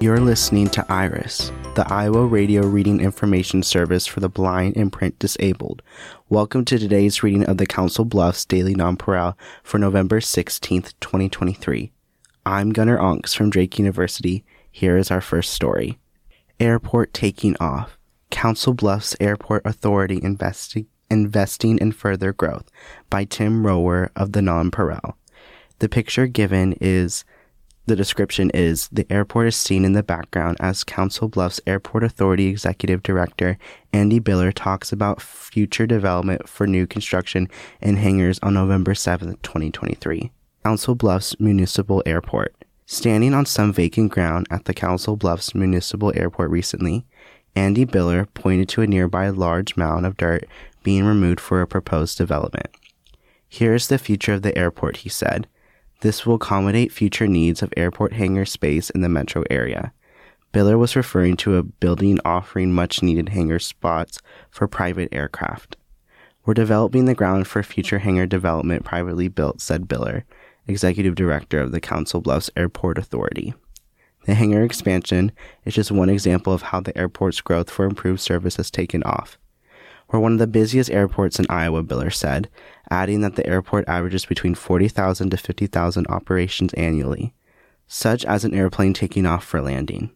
You're listening to IRIS, the Iowa Radio Reading Information Service for the blind and print disabled. Welcome to today's reading of the Council Bluffs Daily Nonpareil for November 16th, 2023. I'm Gunnar Onks from Drake University. Here is our first story. Airport taking off. Council Bluffs Airport Authority investing in further growth by Tim Rower of the Nonpareil. The picture given is The description is, the airport is seen in the background as Council Bluffs Airport Authority Executive Director Andy Biller talks about future development for new construction and hangars on November 7, 2023. Council Bluffs Municipal Airport. Standing on some vacant ground at the Council Bluffs Municipal Airport recently, Andy Biller pointed to a nearby large mound of dirt being removed for a proposed development. Here is the future of the airport, he said. This will accommodate future needs of airport hangar space in the metro area. Biller was referring to a building offering much-needed hangar spots for private aircraft. We're developing the ground for future hangar development privately built, said Biller, Executive Director of the Council Bluffs Airport Authority. The hangar expansion is just one example of how the airport's growth for improved service has taken off. We're one of the busiest airports in Iowa, Biller said, adding that the airport averages between 40,000 to 50,000 operations annually, such as an airplane taking off for landing.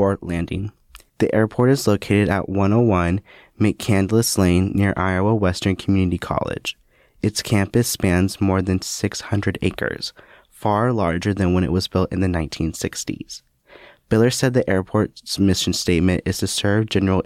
The airport is located at 101 McCandless Lane near Iowa Western Community College. Its campus spans more than 600 acres, far larger than when it was built in the 1960s. Biller said the airport's mission statement is to serve general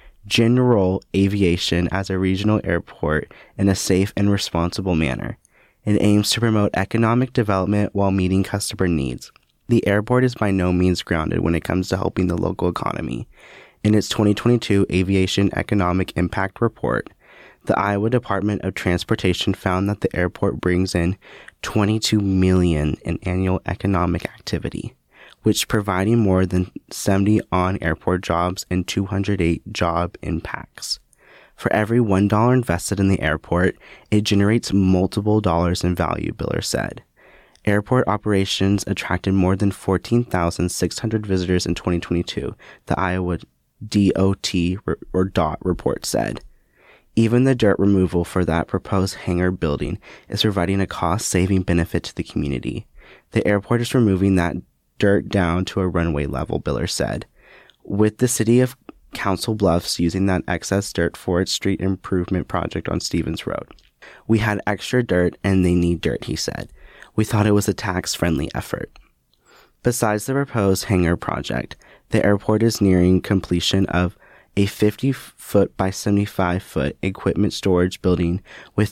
aviation as a regional airport in a safe and responsible manner. It aims to promote economic development while meeting customer needs. The airport is by no means grounded when it comes to helping the local economy. In its 2022 Aviation Economic Impact Report, the Iowa Department of Transportation found that the airport brings in $22 million in annual economic activity, which providing more than 70 on-airport jobs and 208 job impacts. For every $1 invested in the airport, it generates multiple dollars in value, Biller said. Airport operations attracted more than 14,600 visitors in 2022, the Iowa DOT report said. Even the dirt removal for that proposed hangar building is providing a cost-saving benefit to the community. The airport is removing that dirt down to a runway level, Biller said, with the city of Council Bluffs using that excess dirt for its street improvement project on Stevens Road. We had extra dirt and they need dirt, he said. We thought it was a tax-friendly effort. Besides the proposed hangar project, the airport is nearing completion of a 50-foot by 75-foot equipment storage building with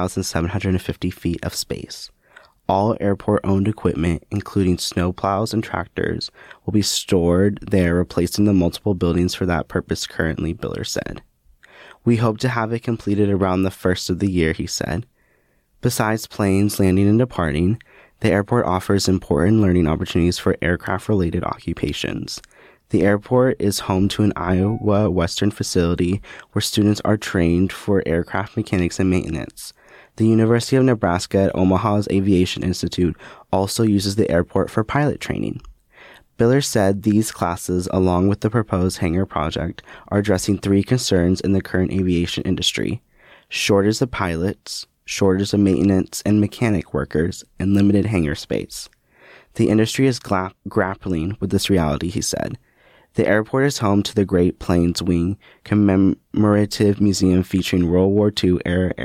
3,750 feet of space. All airport-owned equipment, including snowplows and tractors, will be stored there, replacing the multiple buildings for that purpose currently, Biller said. We hope to have it completed around the first of the year, he said. Besides planes landing and departing, the airport offers important learning opportunities for aircraft-related occupations. The airport is home to an Iowa Western facility where students are trained for aircraft mechanics and maintenance. The University of Nebraska at Omaha's Aviation Institute also uses the airport for pilot training. Biller said these classes, along with the proposed hangar project, are addressing three concerns in the current aviation industry: shortage of pilots, shortage of maintenance and mechanic workers, and limited hangar space. The industry is grappling with this reality, he said. The airport is home to the Great Plains Wing Commemorative Museum featuring World War II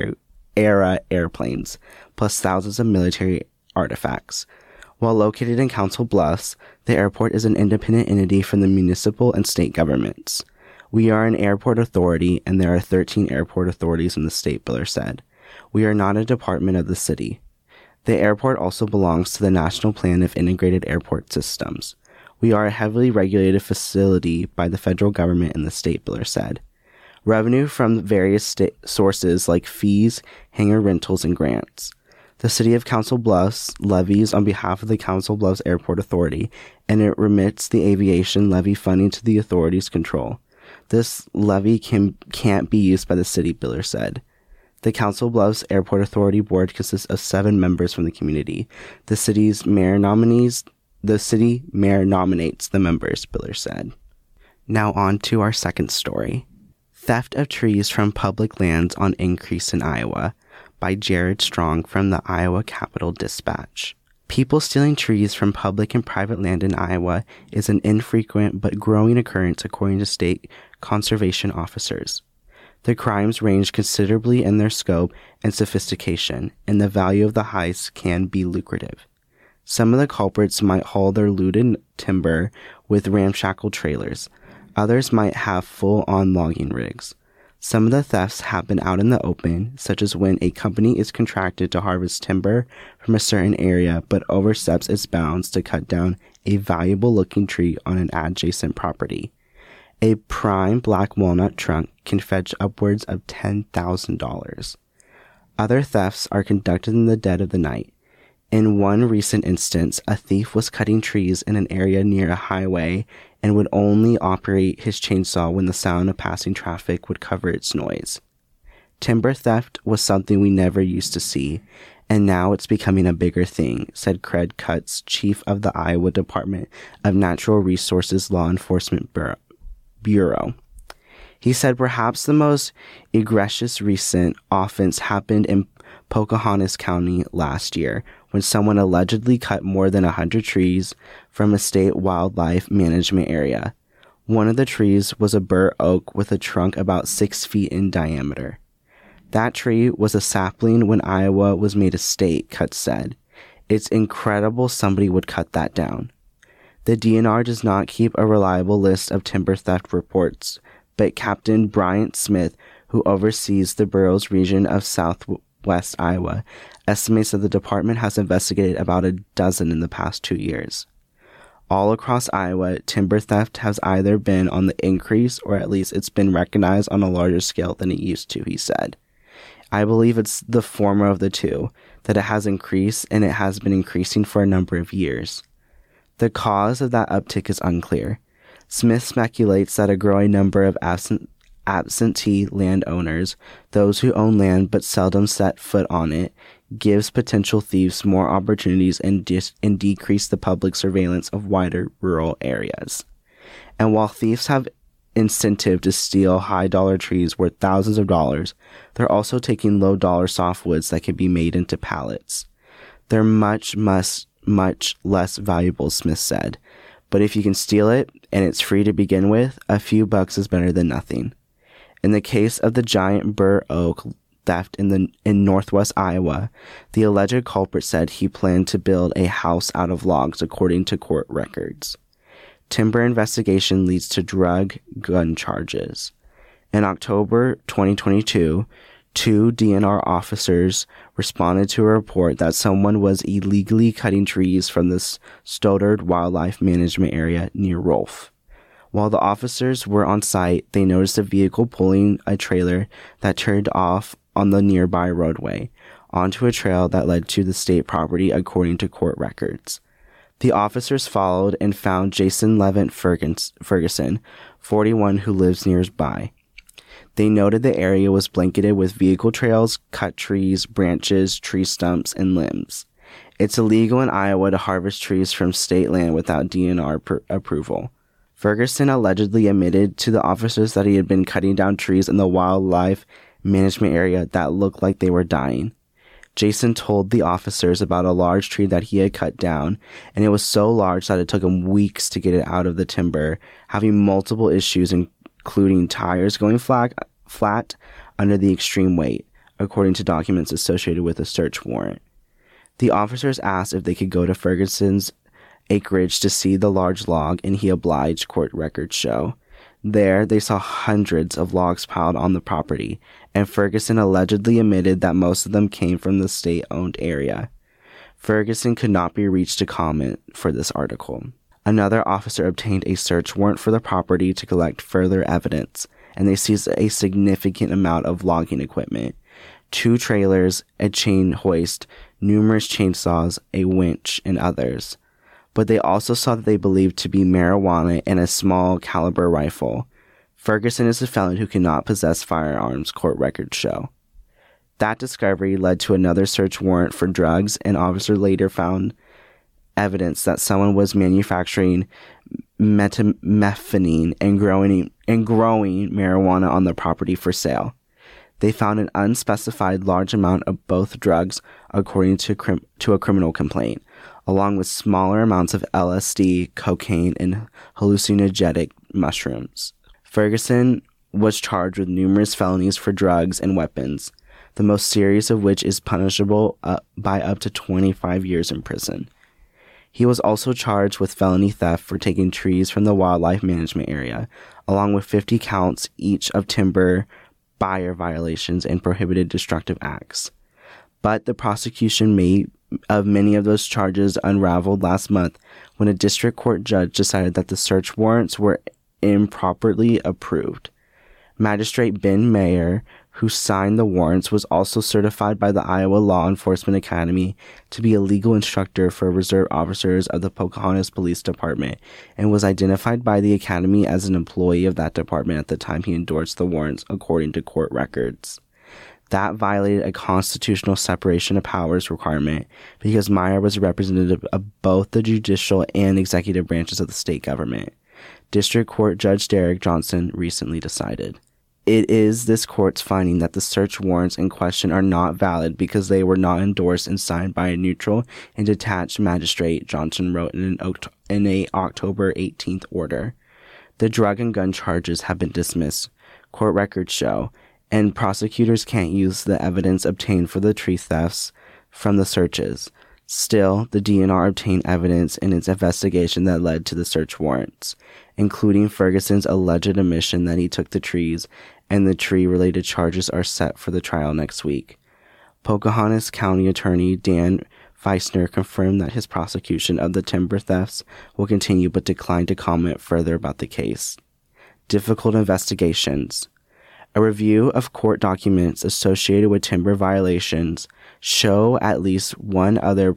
era airplanes, plus thousands of military artifacts. While located in Council Bluffs, the airport is an independent entity from the municipal and state governments. We are an airport authority, and there are 13 airport authorities in the state, Biller said. We are not a department of the city. The airport also belongs to the National Plan of Integrated Airport Systems. We are a heavily regulated facility by the federal government and the state, Biller said. Revenue from various sources like fees, hangar rentals, and grants. The city of Council Bluffs levies on behalf of the Council Bluffs Airport Authority, and it remits the aviation levy funding to the authority's control. This levy can't be used by the city, Biller said. The Council Bluffs Airport Authority Board consists of 7 members from the community. The city's mayor nominees the city mayor nominates the members, Biller said. Now on to our second story. Theft of trees from public lands on increase in Iowa by Jared Strong from the Iowa Capital Dispatch. People stealing trees from public and private land in Iowa is an infrequent but growing occurrence according to state conservation officers. The crimes range considerably in their scope and sophistication, and the value of the heists can be lucrative. Some of the culprits might haul their looted timber with ramshackle trailers. Others might have full-on logging rigs. Some of the thefts happen out in the open, such as when a company is contracted to harvest timber from a certain area but oversteps its bounds to cut down a valuable-looking tree on an adjacent property. A prime black walnut trunk can fetch upwards of $10,000. Other thefts are conducted in the dead of the night. In one recent instance, a thief was cutting trees in an area near a highway and would only operate his chainsaw when the sound of passing traffic would cover its noise. Timber theft was something we never used to see, and now it's becoming a bigger thing, said Craig Cutts, chief of the Iowa Department of Natural Resources Law Enforcement Bureau. He said perhaps the most egregious recent offense happened in Pocahontas County last year, when someone allegedly cut more than 100 trees from a state wildlife management area. One of the trees was a bur oak with a trunk about 6 feet in diameter. That tree was a sapling when Iowa was made a state, Cutts said. It's incredible somebody would cut that down. The DNR does not keep a reliable list of timber theft reports, but Captain Bryant Smith, who oversees the borough's region of Southwest Iowa, estimates that the department has investigated about a dozen in the past 2 years. All across Iowa, timber theft has either been on the increase or at least it's been recognized on a larger scale than it used to, he said. I believe it's the former of the two, that it has increased and it has been increasing for a number of years. The cause of that uptick is unclear. Smith speculates that a growing number of absentee landowners, those who own land but seldom set foot on it, gives potential thieves more opportunities and decrease the public surveillance of wider rural areas. And while thieves have incentive to steal high-dollar trees worth thousands of dollars, they're also taking low-dollar softwoods that can be made into pallets. They're much less valuable, Smith said. But if you can steal it, and it's free to begin with, a few bucks is better than nothing. In the case of the giant bur oak theft in northwest Iowa, the alleged culprit said he planned to build a house out of logs, according to court records. Timber investigation leads to gun charges. In October 2022, 2 DNR officers responded to a report that someone was illegally cutting trees from the Stoddard Wildlife Management Area near Rolfe. While the officers were on site, they noticed a vehicle pulling a trailer that turned off on the nearby roadway onto a trail that led to the state property, according to court records. The officers followed and found Jason Levant Ferguson, 41, who lives nearby. They noted the area was blanketed with vehicle trails, cut trees, branches, tree stumps, and limbs. It's illegal in Iowa to harvest trees from state land without DNR approval. Ferguson allegedly admitted to the officers that he had been cutting down trees in the wildlife management area that looked like they were dying. Jason told the officers about a large tree that he had cut down, and it was so large that it took him weeks to get it out of the timber, having multiple issues including tires going flat under the extreme weight, according to documents associated with a search warrant. The officers asked if they could go to Ferguson's acreage to see the large log, and he obliged, court records show. There, they saw hundreds of logs piled on the property, and Ferguson allegedly admitted that most of them came from the state-owned area. Ferguson could not be reached to comment for this article. Another officer obtained a search warrant for the property to collect further evidence, and they seized a significant amount of logging equipment: 2 trailers, a chain hoist, numerous chainsaws, a winch, and others. But they also saw that they believed to be marijuana and a small caliber rifle. Ferguson is a felon who cannot possess firearms, court records show. That discovery led to another search warrant for drugs, and officers later found evidence that someone was manufacturing methamphetamine and growing marijuana on the property for sale. They found an unspecified large amount of both drugs, according to a criminal complaint, along with smaller amounts of LSD, cocaine, and hallucinogenic mushrooms. Ferguson was charged with numerous felonies for drugs and weapons, the most serious of which is punishable by up to 25 years in prison. He was also charged with felony theft for taking trees from the wildlife management area, along with 50 counts each of timber buyer violations and prohibited destructive acts. But the prosecution of many of those charges unraveled last month when a district court judge decided that the search warrants were improperly approved. Magistrate Ben Mayer, who signed the warrants, was also certified by the Iowa Law Enforcement Academy to be a legal instructor for reserve officers of the Pocahontas Police Department and was identified by the Academy as an employee of that department at the time he endorsed the warrants, according to court records. That violated a constitutional separation of powers requirement because Meyer was a representative of both the judicial and executive branches of the state government. District Court Judge Derek Johnson recently decided. It is this court's finding that the search warrants in question are not valid because they were not endorsed and signed by a neutral and detached magistrate, Johnson wrote in a October 18th order. The drug and gun charges have been dismissed, court records show, and prosecutors can't use the evidence obtained for the tree thefts from the searches. Still, the DNR obtained evidence in its investigation that led to the search warrants, including Ferguson's alleged admission that he took the trees, and the tree-related charges are set for the trial next week. Pocahontas County Attorney Dan Feisner confirmed that his prosecution of the timber thefts will continue but declined to comment further about the case. Difficult investigations. A review of court documents associated with timber violations show at least one other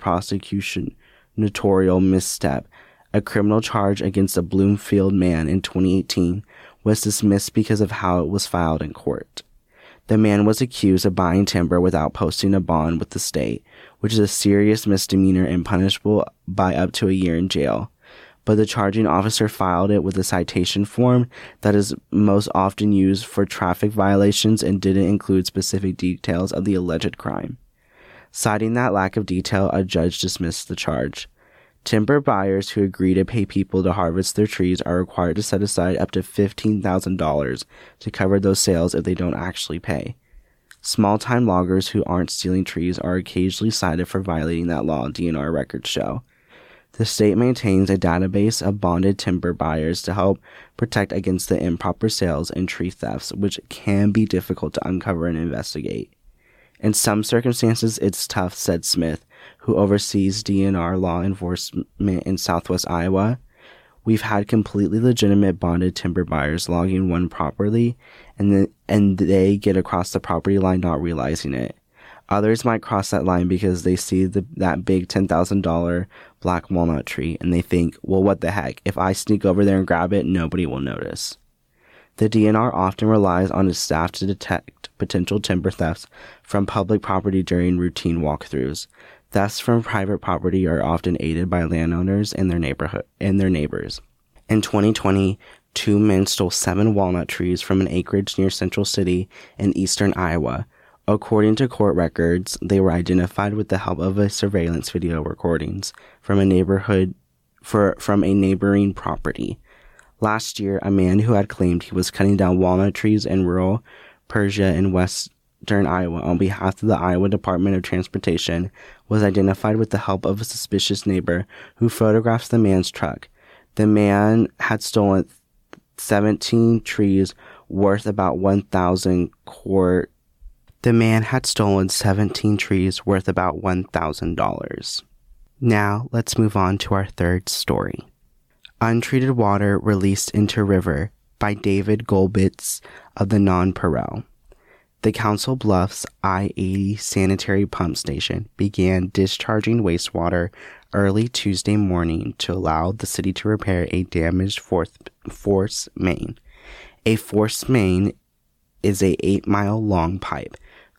prosecutorial misstep. A criminal charge against a Bloomfield man in 2018 was dismissed because of how it was filed in court. The man was accused of buying timber without posting a bond with the state, which is a serious misdemeanor and punishable by up to a year in jail. But the charging officer filed it with a citation form that is most often used for traffic violations and didn't include specific details of the alleged crime. Citing that lack of detail, a judge dismissed the charge. Timber buyers who agree to pay people to harvest their trees are required to set aside up to $15,000 to cover those sales if they don't actually pay. Small-time loggers who aren't stealing trees are occasionally cited for violating that law, DNR records show. The state maintains a database of bonded timber buyers to help protect against the improper sales and tree thefts, which can be difficult to uncover and investigate. In some circumstances, it's tough, said Smith, who oversees DNR law enforcement in southwest Iowa. We've had completely legitimate bonded timber buyers logging one properly, and they get across the property line not realizing it. Others might cross that line because they see that big $10,000 black walnut tree, and they think, well, what the heck? If I sneak over there and grab it, nobody will notice. The DNR often relies on its staff to detect potential timber thefts from public property during routine walkthroughs. Thefts from private property are often aided by landowners and their neighbors. In 2020, 2 men stole 7 walnut trees from an acreage near Central City in eastern Iowa. According to court records, they were identified with the help of a surveillance video recordings from a neighboring property. Last year, a man who had claimed he was cutting down walnut trees in rural Persia in western Iowa on behalf of the Iowa Department of Transportation was identified with the help of a suspicious neighbor who photographed the man's truck. The man had stolen 17 trees worth about $1,000. Now, let's move on to our third story. Untreated Water Released into River by David Golbitz of the Nonpareil. The Council Bluffs I-80 sanitary pump station began discharging wastewater early Tuesday morning to allow the city to repair a damaged force main. A force main is a 8-mile-long pipe,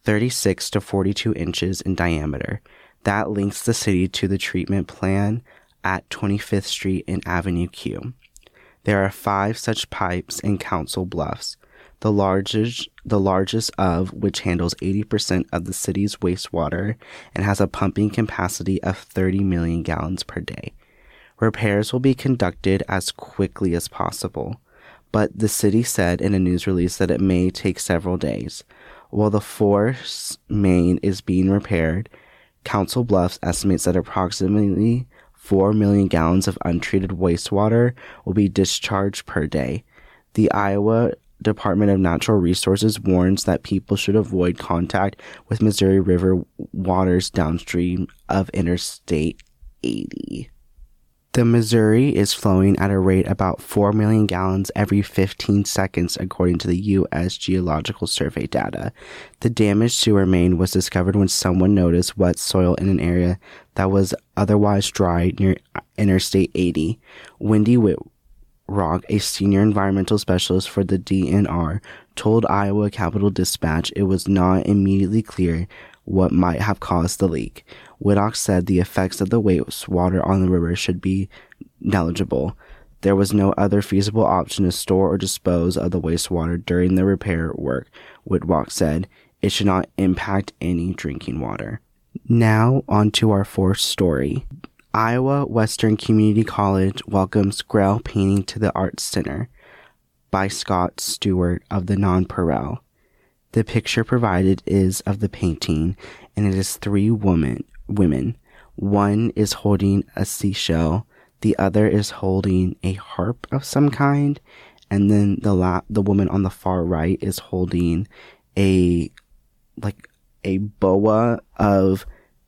36 to 42 inches in diameter, that links the city to the treatment plant at 25th Street and Avenue Q. There are 5 such pipes in Council Bluffs, the largest of which handles 80% of the city's wastewater and has a pumping capacity of 30 million gallons per day. Repairs will be conducted as quickly as possible, but the city said in a news release that it may take several days. While the force main is being repaired, Council Bluffs estimates that approximately 4 million gallons of untreated wastewater will be discharged per day. The Iowa Department of Natural Resources warns that people should avoid contact with Missouri River waters downstream of Interstate 80. The Missouri is flowing at a rate about 4 million gallons every 15 seconds, according to the U.S. Geological Survey data. The damaged sewer main was discovered when someone noticed wet soil in an area that was otherwise dry near Interstate 80. Wendy Whitrock, a senior environmental specialist for the DNR, told Iowa Capitol Dispatch it was not immediately clear what might have caused the leak. Whitrock said the effects of the wastewater on the river should be negligible. There was no other feasible option to store or dispose of the wastewater during the repair work. Whitrock said it should not impact any drinking water. Now on to our 4th story. Iowa Western Community College welcomes Grail painting to the Arts Center by Scott Stewart of the Nonpareil. The picture provided is of the painting, and it is 3 women. One is holding a seashell, the other is holding a harp of some kind, and then the woman on the far right is holding a boa of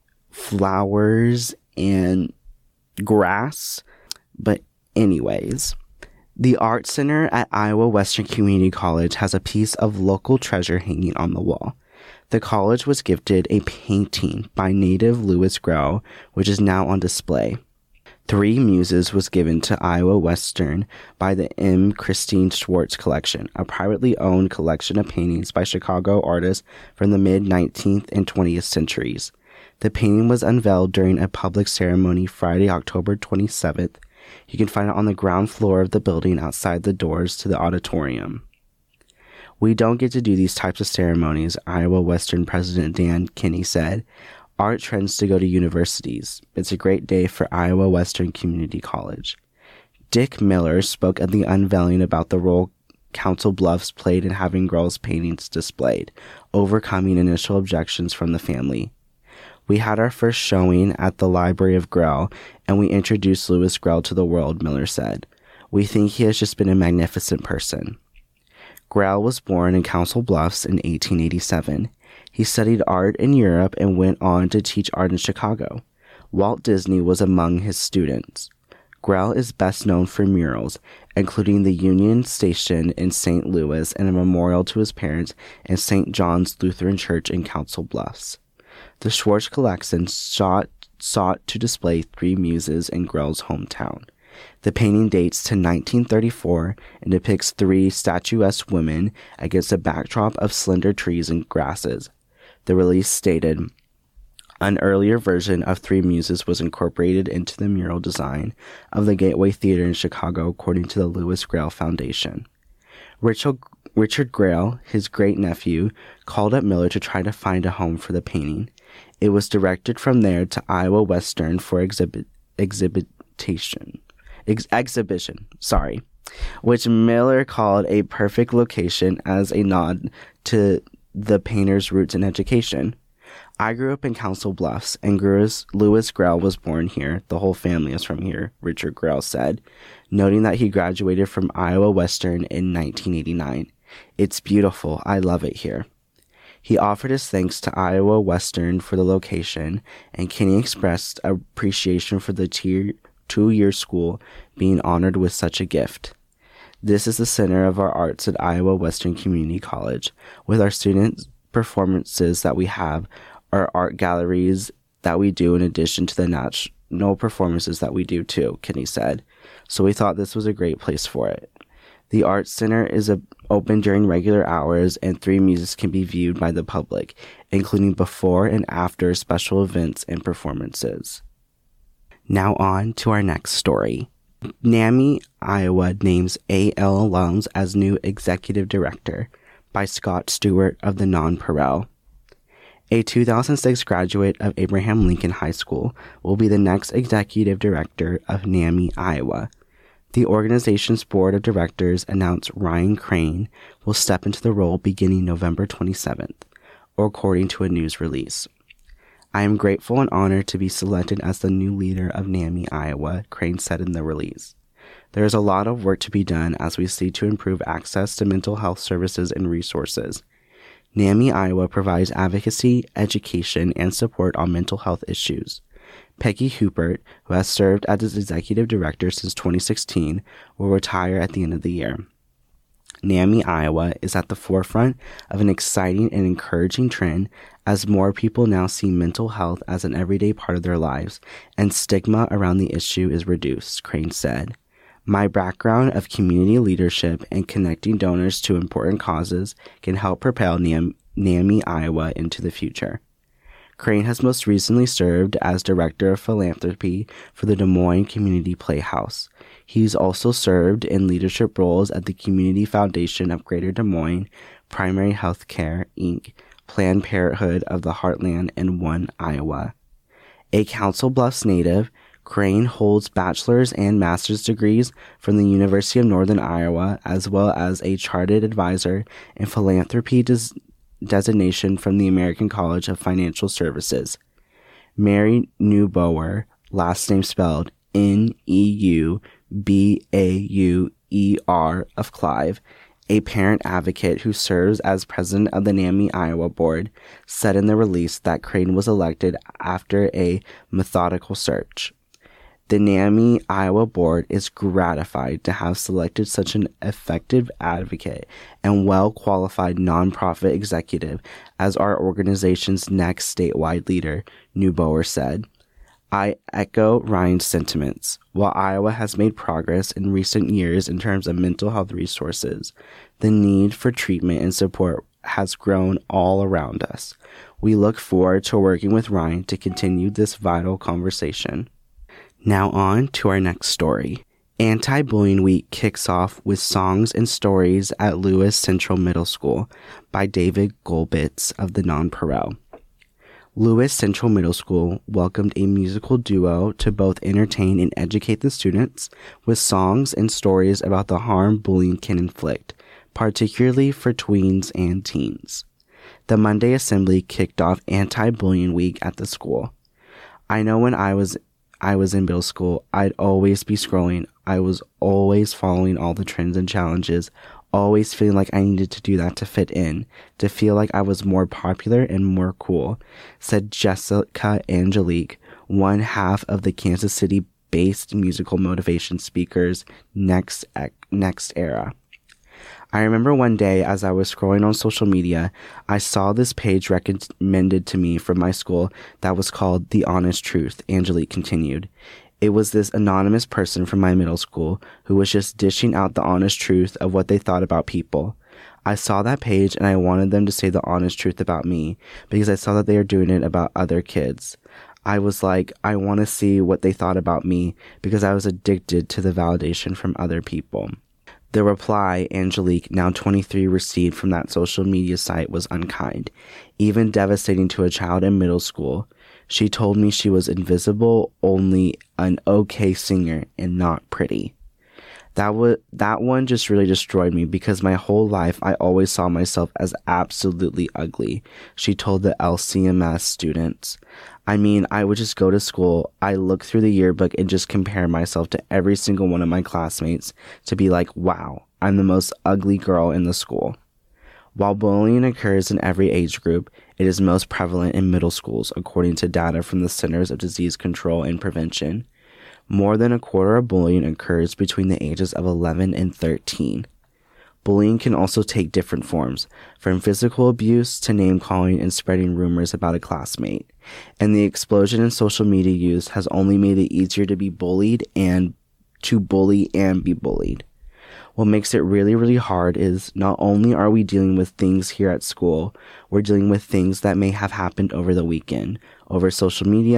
flowers and grass. But anyways, the Art Center at Iowa Western Community College has a piece of local treasure hanging on the wall. The college was gifted a painting by native Lewis Grail, which is now on display. 3 Muses was given to Iowa Western by the M. Christine Schwartz Collection, a privately owned collection of paintings by Chicago artists from the mid-19th and 20th centuries. The painting was unveiled during a public ceremony Friday, October 27th. You can find it on the ground floor of the building outside the doors to the auditorium. We don't get to do these types of ceremonies, Iowa Western President Dan Kinney said. Art trends to go to universities. It's a great day for Iowa Western Community College. Dick Miller spoke at the unveiling about the role Council Bluffs played in having girls' paintings displayed, overcoming initial objections from the family. We had our first showing at the Library of Grail, and we introduced Lewis Grail to the world, Miller said. We think he has just been a magnificent person. Grail was born in Council Bluffs in 1887. He studied art in Europe and went on to teach art in Chicago. Walt Disney was among his students. Grail is best known for murals, including the Union Station in St. Louis and a memorial to his parents in St. John's Lutheran Church in Council Bluffs. The Schwartz Collection sought to display 3 muses in Grail's hometown. The painting dates to 1934 and depicts 3 statuesque women against a backdrop of slender trees and grasses. The release stated, an earlier version of 3 Muses was incorporated into the mural design of the Gateway Theater in Chicago, according to the Lewis Grail Foundation. Richard Grail, his great-nephew, called up Miller to try to find a home for the painting. It was directed from there to Iowa Western for exhibition, which Miller called a perfect location as a nod to the painter's roots in education. I grew up in Council Bluffs, and Lewis Grail was born here. The whole family is from here, Richard Grail said, noting that he graduated from Iowa Western in 1989. It's beautiful. I love it here. He offered his thanks to Iowa Western for the location, and Kinney expressed appreciation for the 2-year school being honored with such a gift. This is the center of our arts at Iowa Western Community College. With our student performances that we have, our art galleries that we do in addition to the national performances that we do too, Kinney said. So we thought this was a great place for it. The Arts Center is open during regular hours, and 3 Muses can be viewed by the public, including before and after special events and performances. Now on to our next story. NAMI, Iowa names AL alums as new executive director by Scott Stewart of the Nonpareil. A 2006 graduate of Abraham Lincoln High School will be the next executive director of NAMI, Iowa. The organization's board of directors announced Ryan Crane will step into the role beginning November 27th, according to a news release. I am grateful and honored to be selected as the new leader of NAMI, Iowa, Crane said in the release. There is a lot of work to be done as we seek to improve access to mental health services and resources. NAMI, Iowa provides advocacy, education, and support on mental health issues. Peggy Hupert, who has served as its executive director since 2016, will retire at the end of the year. NAMI, Iowa is at the forefront of an exciting and encouraging trend as more people now see mental health as an everyday part of their lives and stigma around the issue is reduced, Crane said. My background of community leadership and connecting donors to important causes can help propel NAMI, Iowa into the future. Crane has most recently served as Director of Philanthropy for the Des Moines Community Playhouse. He's also served in leadership roles at the Community Foundation of Greater Des Moines, Primary Health Care, Inc., Planned Parenthood of the Heartland, and One, Iowa. A Council Bluffs native, Crane holds bachelor's and master's degrees from the University of Northern Iowa, as well as a chartered advisor in philanthropy designation from the American College of Financial Services. Mary Neubauer, last name spelled Neubauer of Clive, a parent advocate who serves as president of the NAMI Iowa board, said in the release that Crane was elected after a methodical search. The NAMI Iowa board is gratified to have selected such an effective advocate and well-qualified nonprofit executive as our organization's next statewide leader, Neubauer said. I echo Ryan's sentiments. While Iowa has made progress in recent years in terms of mental health resources, the need for treatment and support has grown all around us. We look forward to working with Ryan to continue this vital conversation. Now on to our next story. Anti-Bullying Week kicks off with songs and stories at Lewis Central Middle School by David Golbitz of the Nonpareil. Lewis Central Middle School welcomed a musical duo to both entertain and educate the students with songs and stories about the harm bullying can inflict, particularly for tweens and teens. The Monday assembly kicked off Anti-Bullying Week at the school. I know when I was in middle school, I'd always be scrolling. I was always following all the trends and challenges, always feeling like I needed to do that to fit in, to feel like I was more popular and more cool, said Jessica Angelique, one half of the Kansas City-based musical motivation speakers Next Era. I remember one day as I was scrolling on social media, I saw this page recommended to me from my school that was called The Honest Truth, Angelique continued. It was this anonymous person from my middle school who was just dishing out the honest truth of what they thought about people. I saw that page and I wanted them to say the honest truth about me because I saw that they were doing it about other kids. I was like, I want to see what they thought about me because I was addicted to the validation from other people. The reply Angelique, now 23, received from that social media site was unkind, even devastating to a child in middle school. She told me she was invisible, only an okay singer, and not pretty. That one just really destroyed me because my whole life I always saw myself as absolutely ugly, she told the LCMS students. I mean, I would just go to school, I look through the yearbook and just compare myself to every single one of my classmates to be like, wow, I'm the most ugly girl in the school. While bullying occurs in every age group, it is most prevalent in middle schools, according to data from the Centers of Disease Control and Prevention. More than a quarter of bullying occurs between the ages of 11 and 13. Bullying can also take different forms, from physical abuse to name-calling and spreading rumors about a classmate. And the explosion in social media use has only made it easier to be bullied and to bully and be bullied. What makes it really, really hard is not only are we dealing with things here at school, we're dealing with things that may have happened over the weekend, over social media,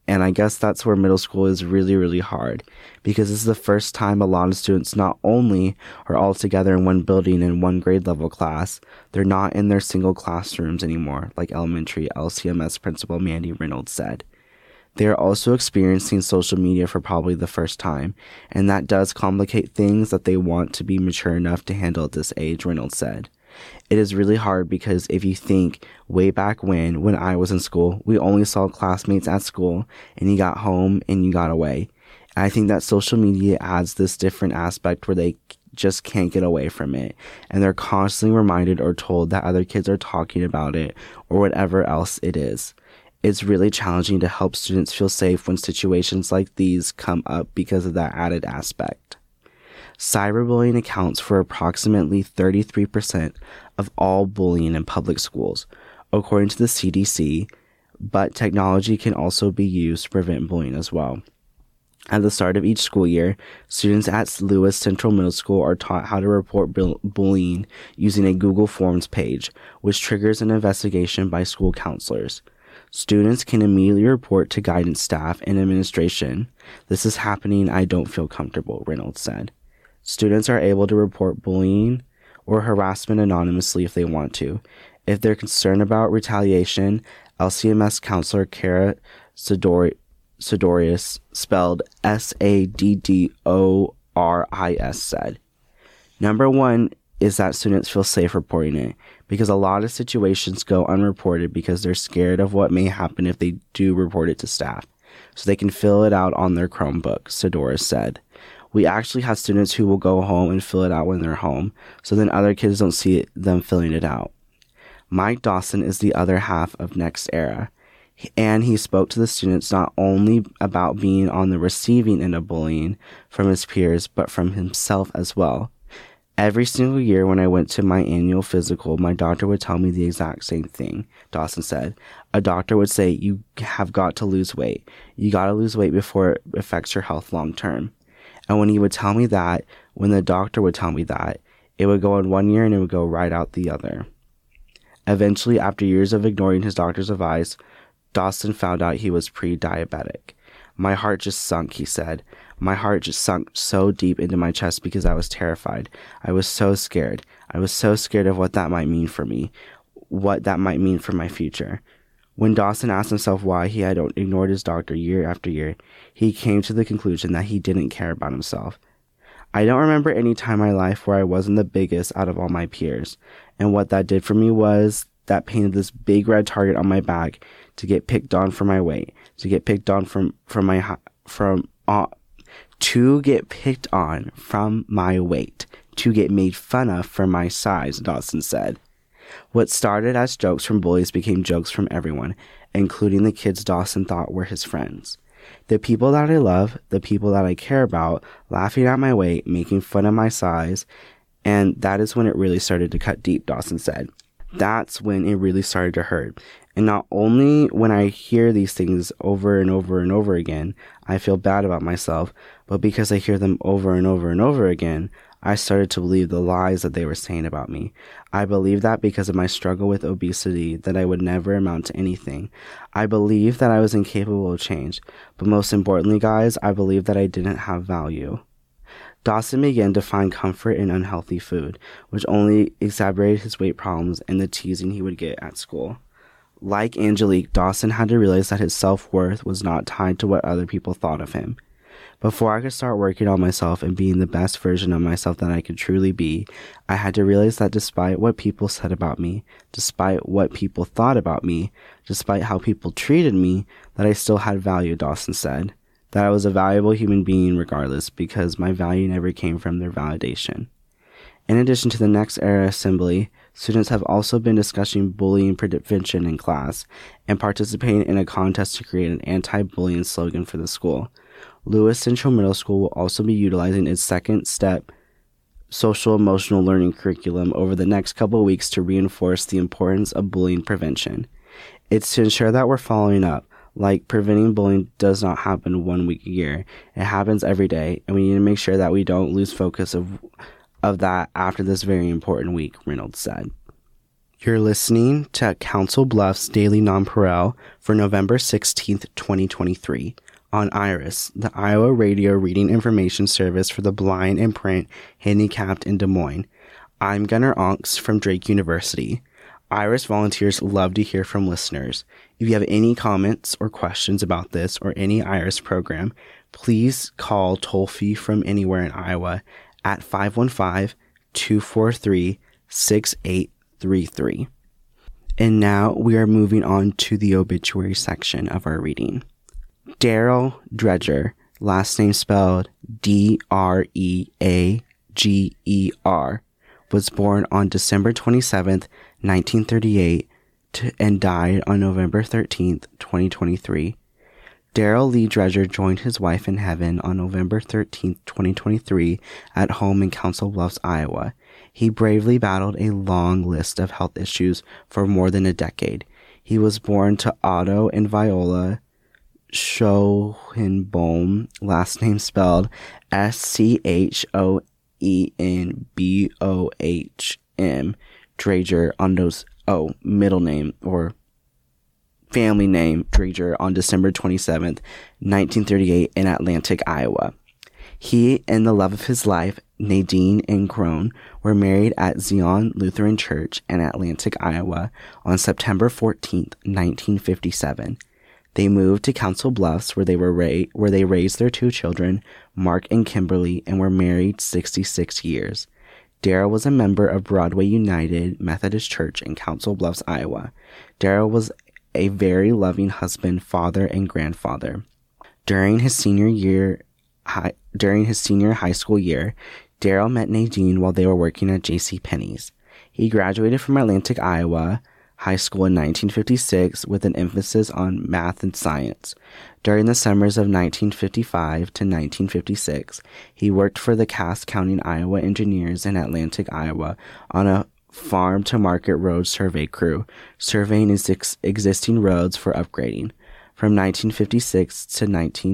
And I guess that's where middle school is really, really hard, because this is the first time a lot of students not only are all together in one building in one grade level class, they're not in their single classrooms anymore, like elementary LCMS Principal Mandy Reynolds said. They are also experiencing social media for probably the first time, and that does complicate things that they want to be mature enough to handle at this age, Reynolds said. It is really hard because if you think way back when I was in school, we only saw classmates at school and you got home and you got away. And I think that social media adds this different aspect where they just can't get away from it. And they're constantly reminded or told that other kids are talking about it or whatever else it is. It's really challenging to help students feel safe when situations like these come up because of that added aspect. Cyberbullying accounts for approximately 33% of all bullying in public schools, according to the CDC, but technology can also be used to prevent bullying as well. At the start of each school year, students at Lewis Central Middle School are taught how to report bullying using a Google Forms page, which triggers an investigation by school counselors. Students can immediately report to guidance staff and administration. "This is happening. I don't feel comfortable," Reynolds said. Students are able to report bullying or harassment anonymously if they want to. If they're concerned about retaliation, LCMS counselor Kara Sadorius, spelled Saddoris, said, "Number one is that students feel safe reporting it, because a lot of situations go unreported because they're scared of what may happen if they do report it to staff, so they can fill it out on their Chromebook," Saddoris said. "We actually have students who will go home and fill it out when they're home, so then other kids don't see them filling it out." Mike Dawson is the other half of Next Era, and he spoke to the students not only about being on the receiving end of bullying from his peers, but from himself as well. "Every single year when I went to my annual physical, my doctor would tell me the exact same thing," Dawson said. "A doctor would say, 'You have got to lose weight. You got to lose weight before it affects your health long term.' And when he would tell me that, when the doctor would tell me that, it would go in one ear and it would go right out the other." Eventually, after years of ignoring his doctor's advice, Dawson found out he was pre-diabetic. "My heart just sunk," he said. "My heart just sunk so deep into my chest because I was terrified. I was so scared. I was so scared of what that might mean for me, what that might mean for my future." When Dawson asked himself why he had ignored his doctor year after year, he came to the conclusion that he didn't care about himself. "I don't remember any time in my life where I wasn't the biggest out of all my peers, and what that did for me was that painted this big red target on my back to get picked on for my weight, to get picked on from my weight, to get made fun of for my size," Dawson said. What started as jokes from bullies became jokes from everyone, including the kids Dawson thought were his friends. "The people that I love, the people that I care about, laughing at my weight, making fun of my size, and that is when it really started to cut deep," Dawson said. "That's when it really started to hurt. And not only when I hear these things over and over and over again, I feel bad about myself, but because I hear them over and over and over again, I started to believe the lies that they were saying about me. I believed that because of my struggle with obesity, that I would never amount to anything. I believed that I was incapable of change. But most importantly, guys, I believed that I didn't have value." Dawson began to find comfort in unhealthy food, which only exacerbated his weight problems and the teasing he would get at school. Like Angelique, Dawson had to realize that his self-worth was not tied to what other people thought of him. "Before I could start working on myself and being the best version of myself that I could truly be, I had to realize that despite what people said about me, despite what people thought about me, despite how people treated me, that I still had value," Dawson said. "That I was a valuable human being regardless, because my value never came from their validation." In addition to the Next Era Assembly, students have also been discussing bullying prevention in class and participating in a contest to create an anti-bullying slogan for the school. Lewis Central Middle School will also be utilizing its second step social-emotional learning curriculum over the next couple of weeks to reinforce the importance of bullying prevention. It's to ensure that we're following up. Like, preventing bullying does not happen 1 week a year. It happens every day, and we need to make sure that we don't lose focus of that after this very important week, Reynolds said. You're listening to Council Bluffs Daily Nonpareil for November 16th, 2023 on IRIS, the Iowa Radio Reading Information Service for the blind and print handicapped in Des Moines. I'm Gunnar Onks from Drake University. IRIS volunteers love to hear from listeners. If you have any comments or questions about this or any IRIS program, please call toll-free from anywhere in Iowa at 515-243-6833. And now we are moving on to the obituary section of our reading. Daryl Dreger, last name spelled D-R-E-A-G-E-R, was born on December 27th, 1938, and died on November 13th, 2023. Daryl Lee Dreger joined his wife in heaven on November 13th, 2023, at home in Council Bluffs, Iowa. He bravely battled a long list of health issues for more than a decade. He was born to Otto and Viola Schoenbohm, last name spelled Schoenbohm, Dreger on those, middle name or family name Dreger on December 27th, 1938 in Atlantic, Iowa. He and the love of his life, Nadine Incron, were married at Zion Lutheran Church in Atlantic, Iowa on September 14th, 1957. They moved to Council Bluffs where they raised their two children, Mark and Kimberly, and were married 66 years. Daryl was a member of Broadway United Methodist Church in Council Bluffs, Iowa. Daryl was a very loving husband, father, and grandfather. During his senior high school year, Daryl met Nadine while they were working at JCPenney's. He graduated from Atlantic, Iowa High School in 1956 with an emphasis on math and science. During the summers of 1955 to 1956, he worked for the Cass County, Iowa Engineers in Atlantic, Iowa on a farm-to-market road survey crew, surveying existing roads for upgrading. From 1956 to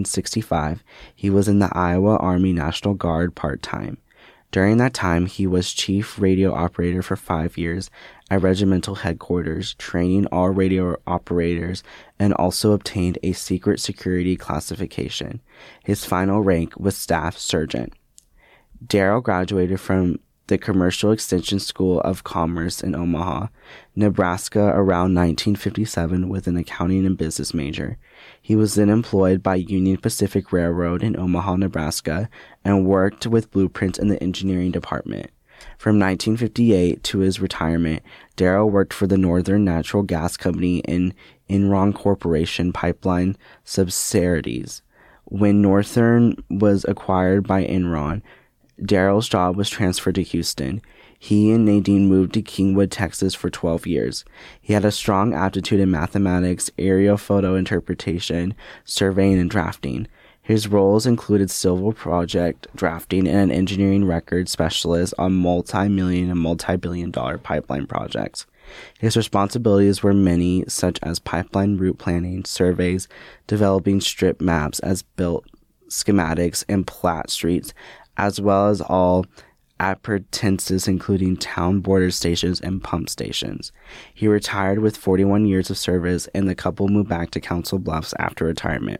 1965, he was in the Iowa Army National Guard part-time. During that time, he was chief radio operator for 5 years at regimental headquarters, training all radio operators, and also obtained a secret security classification. His final rank was staff sergeant. Daryl graduated from the Commercial Extension School of Commerce in Omaha, Nebraska around 1957 with an accounting and business major. He was then employed by Union Pacific Railroad in Omaha, Nebraska, and worked with blueprints in the engineering department. From 1958 to his retirement, Daryl worked for the Northern Natural Gas Company and Enron Corporation pipeline subsidiaries. When Northern was acquired by Enron, Daryl's job was transferred to Houston. He and Nadine moved to Kingwood, Texas for 12 years. He had a strong aptitude in mathematics, aerial photo interpretation, surveying, and drafting. His roles included civil project drafting and an engineering record specialist on multi-million and multi-billion-dollar pipeline projects. His responsibilities were many, such as pipeline route planning, surveys, developing strip maps as built schematics and plat streets, as well as all appurtenances including town border stations and pump stations. He retired with 41 years of service, and the couple moved back to Council Bluffs after retirement.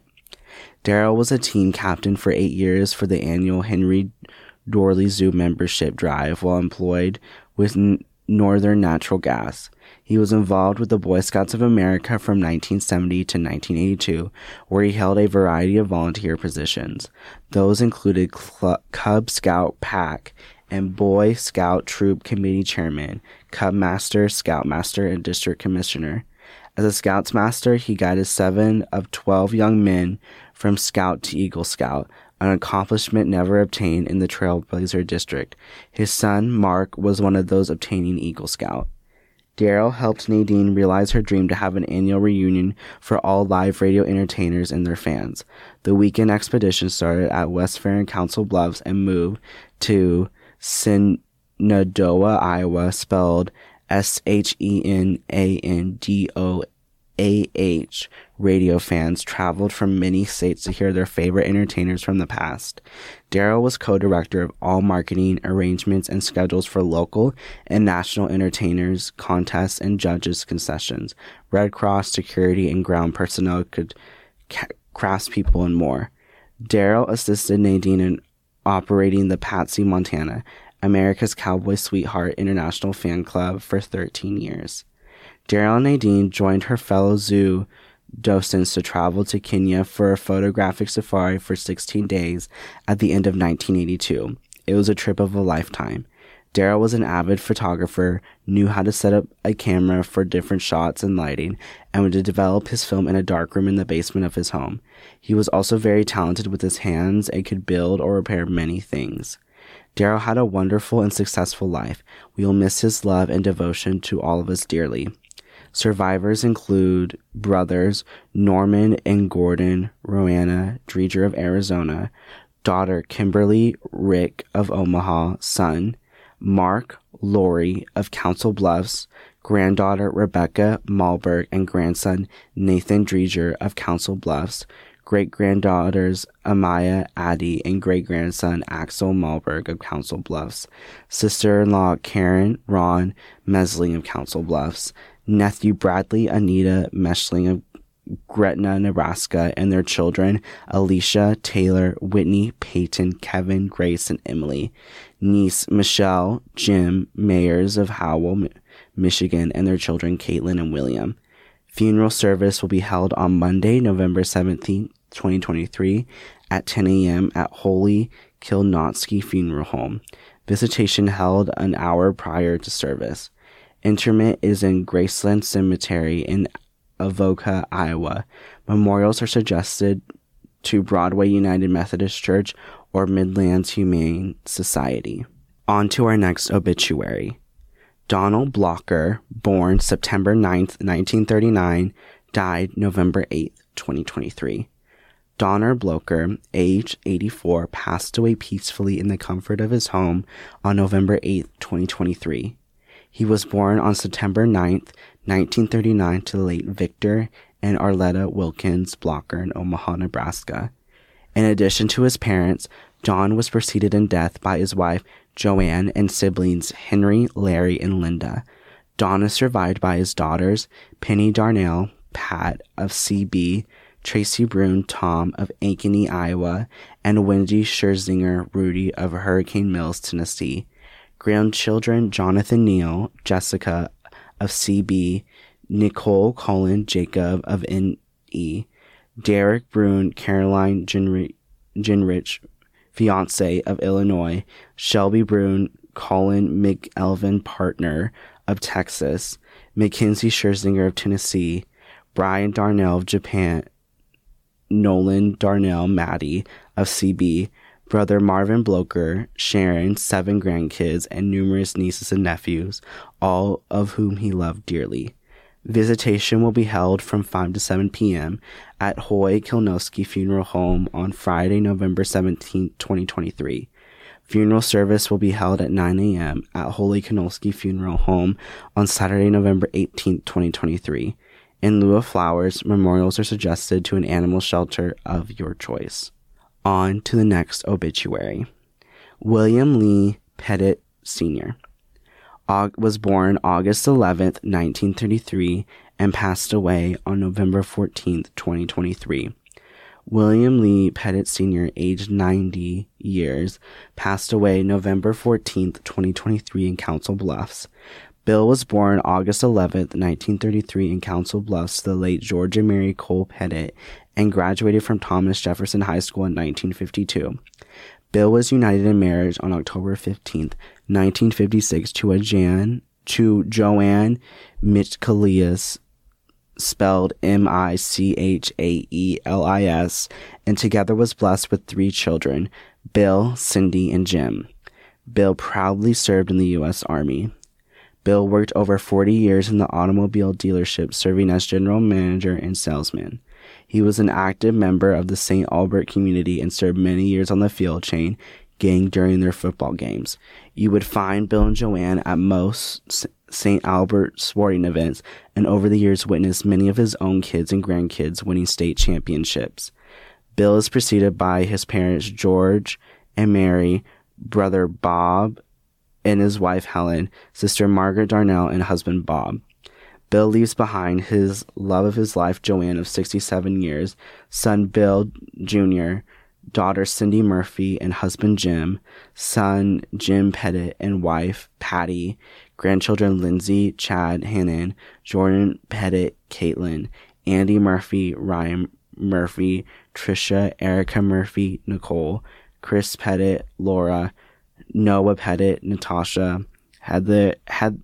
Daryl was a team captain for 8 years for the annual Henry Dorley Zoo membership drive while employed with Northern Natural Gas. He was involved with the Boy Scouts of America from 1970 to 1982, where he held a variety of volunteer positions. Those included Cub Scout Pack and Boy Scout Troop Committee Chairman, Cub Master, Scout Master, and District Commissioner. As a Scouts Master, he guided 7 of 12 young men from Scout to Eagle Scout, an accomplishment never obtained in the Trailblazer District. His son, Mark, was one of those obtaining Eagle Scout. Daryl helped Nadine realize her dream to have an annual reunion for all live radio entertainers and their fans. The weekend expedition started at West Fair and Council Bluffs and moved to Shenandoah, Iowa, spelled Shenandoah, WAH radio fans traveled from many states to hear their favorite entertainers from the past. Darryl was co-director of all marketing arrangements and schedules for local and national entertainers, contests, and judges' concessions, Red Cross, security, and ground personnel, craftspeople, and more. Darryl assisted Nadine in operating the Patsy Montana, America's Cowboy Sweetheart International Fan Club for 13 years. Darryl and Nadine joined her fellow zoo docents to travel to Kenya for a photographic safari for 16 days at the end of 1982. It was a trip of a lifetime. Darryl was an avid photographer, knew how to set up a camera for different shots and lighting, and would develop his film in a darkroom in the basement of his home. He was also very talented with his hands and could build or repair many things. Darryl had a wonderful and successful life. We will miss his love and devotion to all of us dearly. Survivors include brothers Norman and Gordon Roana Dreger of Arizona, daughter Kimberly Rick of Omaha, son Mark Lori of Council Bluffs, granddaughter Rebecca Malberg, and grandson Nathan Dreger of Council Bluffs, great-granddaughters Amaya Addy and great-grandson Axel Malberg of Council Bluffs, sister-in-law Karen Ron Mesling of Council Bluffs, nephew Bradley Anita Meshling of Gretna, Nebraska, and their children Alicia, Taylor, Whitney, Peyton, Kevin, Grace, and Emily, niece Michelle, Jim Mayers of Howell, Michigan, and their children Caitlin and William. Funeral service will be held on Monday, November 17th, 2023 at 10 a.m. at Holy Kilnotsky Funeral Home. Visitation held an hour prior to service. Interment is in Graceland Cemetery in Avoca, Iowa. Memorials are suggested to Broadway United Methodist Church or Midlands Humane Society. On to our next obituary. Donald Blocker, born September 9th, 1939, died November 8th, 2023. Donner Blocker, age 84, passed away peacefully in the comfort of his home on November 8th, 2023. He was born on September 9th, 1939 to the late Victor and Arletta Wilkins Blocker in Omaha, Nebraska. In addition to his parents, Don was preceded in death by his wife Joanne and siblings Henry, Larry, and Linda. Don is survived by his daughters Penny Darnell, Pat of CB, Tracy Brune, Tom of Ankeny, Iowa, and Wendy Scherzinger, Rudy of Hurricane Mills, Tennessee. Grandchildren Jonathan Neal, Jessica of CB, Nicole Colin Jacob of NE, Derek Brune, Caroline Ginrich, fiance of Illinois, Shelby Brune, Colin McElvin, partner of Texas, Mackenzie Scherzinger of Tennessee, Brian Darnell of Japan, Nolan Darnell Maddie of CB, brother Marvin Blocker, Sharon, 7 grandkids, and numerous nieces and nephews, all of whom he loved dearly. Visitation will be held from 5 to 7 p.m. at Hoy Kilnotsky Funeral Home on Friday, November 17, 2023. Funeral service will be held at 9 a.m. at Holy Kilnotsky Funeral Home on Saturday, November 18, 2023. In lieu of flowers, memorials are suggested to an animal shelter of your choice. On to the next obituary. William Lee Pettit Sr. was born August 11th, 1933, and passed away on November 14th, 2023. William Lee Pettit Sr., aged 90 years, passed away November 14th, 2023 in Council Bluffs. Bill was born August 11th, 1933 in Council Bluffs to the late Georgia Mary Cole Pettit and graduated from Thomas Jefferson High School in 1952. Bill was united in marriage on October 15th, 1956 to Joanne Michaelis, spelled Michaelis, and together was blessed with 3 children, Bill, Cindy, and Jim. Bill proudly served in the U.S. Army. Bill worked over 40 years in the automobile dealership, serving as general manager and salesman. He was an active member of the St. Albert community and served many years on the field gang during their football games. You would find Bill and Joanne at most St. Albert sporting events, and over the years witnessed many of his own kids and grandkids winning state championships. Bill is preceded by his parents George and Mary, brother Bob and his wife Helen, sister Margaret Darnell, and husband Bob. Bill leaves behind his love of his life, Joanne, of 67 years, son Bill Jr., daughter Cindy Murphy, and husband Jim, son Jim Pettit, and wife Patty, grandchildren Lindsay, Chad, Hannon, Jordan Pettit, Caitlin, Andy Murphy, Ryan Murphy, Trisha, Erica Murphy, Nicole, Chris Pettit, Laura, Noah Pettit, Natasha, Heather,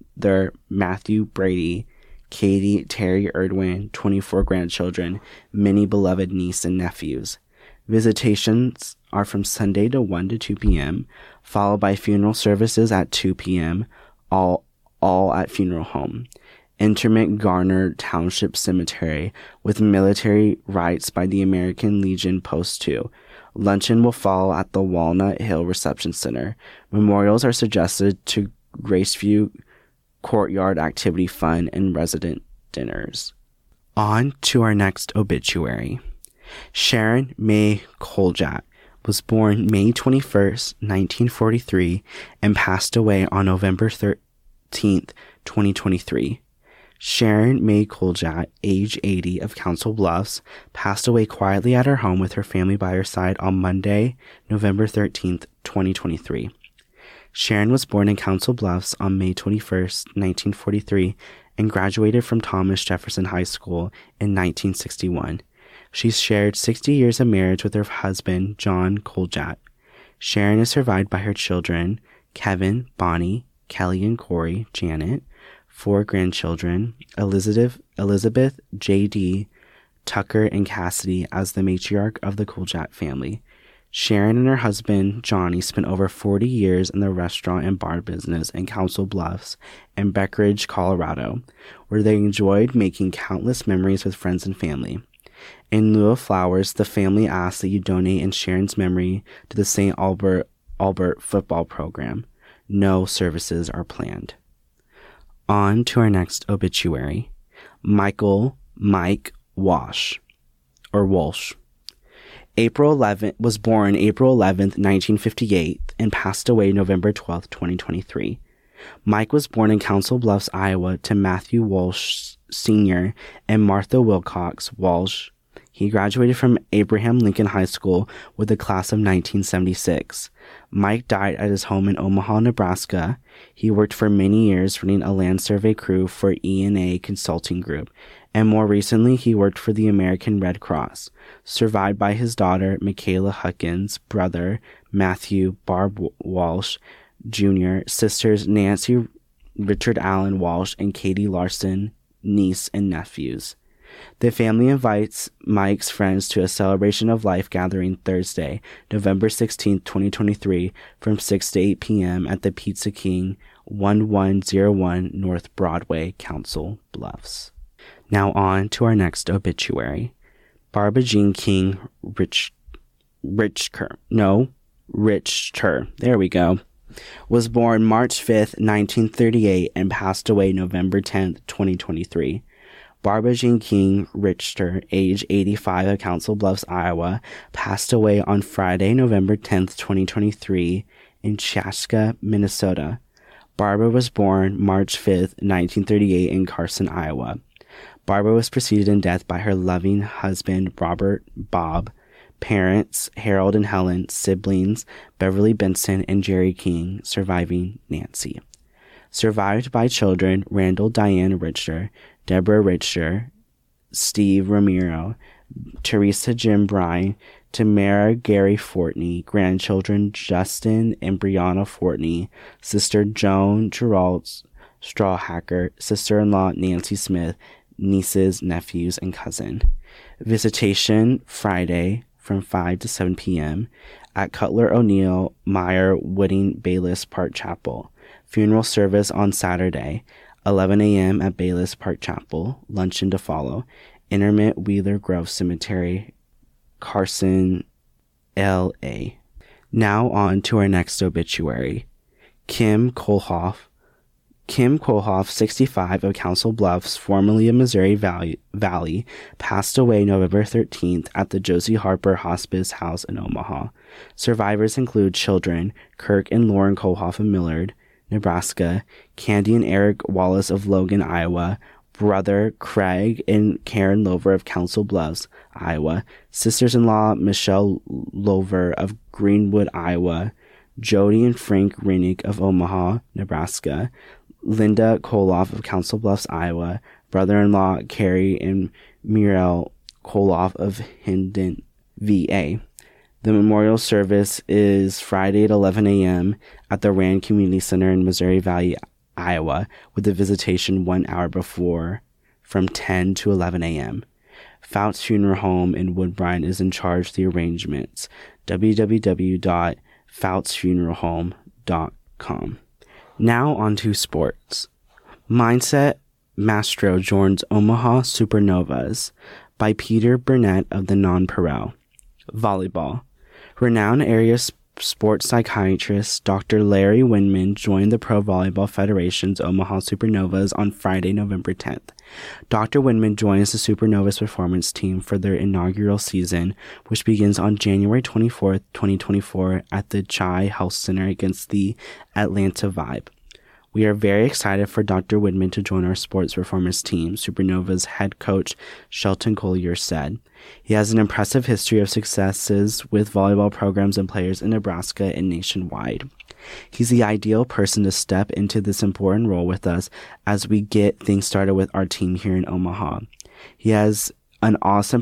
Matthew Brady, Katie, Terry Erdwin, 24 grandchildren, many beloved niece and nephews. Visitations are from Sunday to 1 to 2 p.m., followed by funeral services at 2 p.m., all at funeral home. Interment Garner Township Cemetery with military rites by the American Legion Post 2. Luncheon will follow at the Walnut Hill Reception Center. Memorials are suggested to Graceview Courtyard Activity Fund and resident dinners. On to our next obituary. Sharon May Koljack was born May 21st, 1943, and passed away on November 13th, 2023. Sharon May Koljack, age 80, of Council Bluffs, passed away quietly at her home with her family by her side on Monday, November 13th, 2023. Sharon was born in Council Bluffs on May 21st, 1943, and graduated from Thomas Jefferson High School in 1961. She shared 60 years of marriage with her husband, John Koljack. Sharon is survived by her children, Kevin, Bonnie, Kelly and Corey, Janet, 4 grandchildren, Elizabeth, J.D., Tucker, and Cassidy as the matriarch of the Koljack family. Sharon and her husband, Johnny, spent over 40 years in the restaurant and bar business in Council Bluffs and Breckenridge, Colorado, where they enjoyed making countless memories with friends and family. In lieu of flowers, the family asks that you donate in Sharon's memory to the St. Albert football program. No services are planned. On to our next obituary. Mike Walsh, or Walsh. Was born April 11th, 1958, and passed away November 12th, 2023. Mike was born in Council Bluffs, Iowa, to Matthew Walsh Sr. and Martha Wilcox Walsh. He graduated from Abraham Lincoln High School with the class of 1976. Mike died at his home in Omaha, Nebraska. He worked for many years running a land survey crew for E&A Consulting Group, and more recently he worked for the American Red Cross. Survived by his daughter, Michaela Huckins, brother, Matthew Barb Walsh Jr., sisters Nancy Richard Allen Walsh and Katie Larson, niece and nephews. The family invites Mike's friends to a celebration of life gathering Thursday, November 16, 2023, from 6 to 8 p.m. at the Pizza King, 1101 North Broadway, Council Bluffs. Now on to our next obituary. Barbara Jean King Richter. There we go. Was born March 5th, 1938, and passed away November 10th, 2023. Barbara Jean King Richter, age 85, of Council Bluffs, Iowa, passed away on Friday, November 10th, 2023, in Chaska, Minnesota. Barbara was born March 5th, 1938, in Carson, Iowa. Barbara was preceded in death by her loving husband, Robert Bob, parents, Harold and Helen, siblings, Beverly Benson and Jerry King, surviving Nancy. Survived by children, Randall Diane Richter, Deborah Richter, Steve Ramiro, Teresa Jim Bryan, Tamara Gary Fortney, grandchildren Justin and Brianna Fortney, sister Joan Gerald Strawhacker, sister-in-law Nancy Smith, nieces, nephews, and cousin. Visitation Friday from 5 to 7 p.m. at Cutler O'Neill Meyer Wooding Bayless Park Chapel. Funeral service on Saturday, 11 a.m. at Bayless Park Chapel. Luncheon to follow. Interment Wheeler Grove Cemetery, Carson, L.A. Now on to our next obituary. Kim Kohlhoff Kim Kohoff, 65, of Council Bluffs, formerly of Missouri Valley, passed away November 13th at the Josie Harper Hospice House in Omaha. Survivors include children Kirk and Lauren Kohoff of Millard, Nebraska, Candy and Eric Wallace of Logan, Iowa, brother Craig and Karen Lover of Council Bluffs, Iowa, sisters-in-law Michelle Lover of Greenwood, Iowa, Jody and Frank Renick of Omaha, Nebraska, Linda Koloff of Council Bluffs, Iowa, brother-in-law Carrie and Muriel Koloff of Hinden, VA. The memorial service is Friday at 11 a.m. at the Rand Community Center in Missouri Valley, Iowa, with the visitation 1 hour before from 10 to 11 a.m. Fouts Funeral Home in Woodbine is in charge of the arrangements. www.foutsfuneralhome.com. Now on to sports. Mindset Mastro joins Omaha Supernovas by Peter Burnett of the Nonpareil. Volleyball. Renowned area sports psychiatrist Dr. Larry Windman joined the Pro Volleyball Federation's Omaha Supernovas on Friday, November 10th. Dr. Windman joins the Supernovas performance team for their inaugural season, which begins on January 24th, 2024 at the Chai Health Center against the Atlanta Vibe. We are very excited for Dr. Windman to join our sports performance team, Supernovas head coach Shelton Collier said. He has an impressive history of successes with volleyball programs and players in Nebraska and nationwide. He's the ideal person to step into this important role with us as we get things started with our team here in Omaha. He has an awesome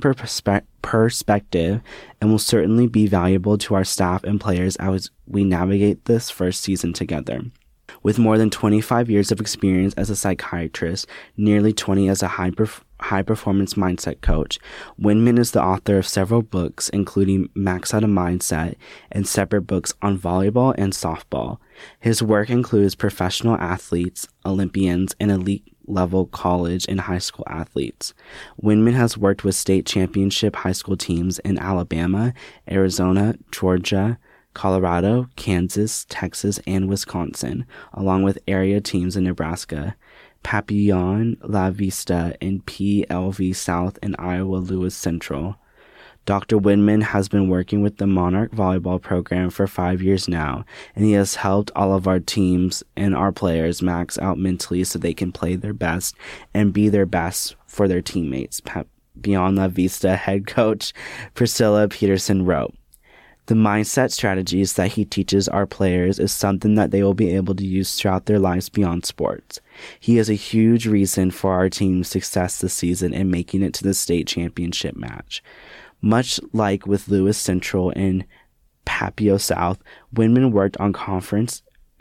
perspective and will certainly be valuable to our staff and players as we navigate this first season together. With more than 25 years of experience as a psychiatrist, nearly 20 as a high-performance mindset coach, Windman is the author of several books, including Max Out of Mindset and separate books on volleyball and softball. His work includes professional athletes, Olympians, and elite-level college and high school athletes. Windman has worked with state championship high school teams in Alabama, Arizona, Georgia, Colorado, Kansas, Texas, and Wisconsin, along with area teams in Nebraska, Papillon, La Vista, and PLV South and Iowa Lewis Central. Dr. Windman has been working with the Monarch volleyball program for 5 years now, and he has helped all of our teams and our players max out mentally so they can play their best and be their best for their teammates, Beyond La Vista head coach Priscilla Peterson wrote. The mindset strategies that he teaches our players is something that they will be able to use throughout their lives beyond sports. He is a huge reason for our team's success this season and making it to the state championship match. Much like with Lewis Central and Papio South, Windman worked on confidence,